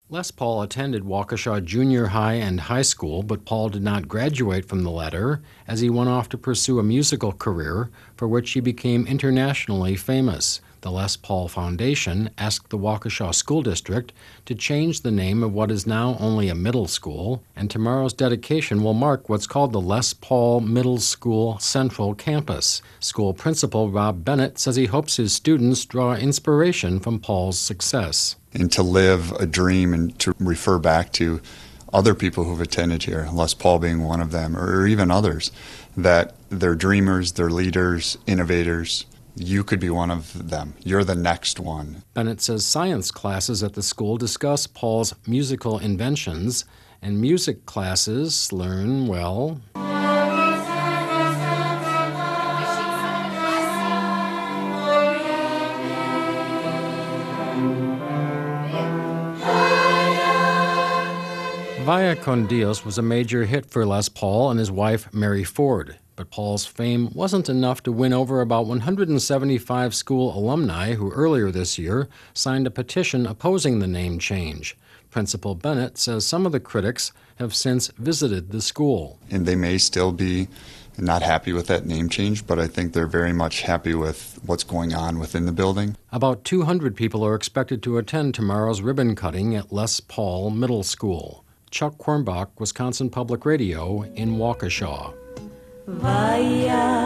Les Paul attended Waukesha Junior High and High School, but Paul did not graduate from the latter as he went off to pursue a musical career for which he became internationally famous. The Les Paul Foundation asked the Waukesha School District to change the name of what is now only a middle school, and tomorrow's dedication will mark what's called the Les Paul Middle School Central Campus. School principal Rob Bennett says he hopes his students draw inspiration from Paul's success. And to live a dream and to refer back to other people who've attended here, Les Paul being one of them, or even others, that they're dreamers, they're leaders, innovators. You could be one of them. You're the next one. Bennett says science classes at the school discuss Paul's musical inventions, and music classes learn, well, Vaya con Dios was a major hit for Les Paul and his wife, Mary Ford. But Paul's fame wasn't enough to win over about 175 school alumni who earlier this year signed a petition opposing the name change. Principal Bennett says some of the critics have since visited the school. And they may still be not happy with that name change, but I think they're very much happy with what's going on within the building. About 200 people are expected to attend tomorrow's ribbon cutting at Les Paul Middle School. Chuck Quirmbach, Wisconsin Public Radio in Waukesha. Vaya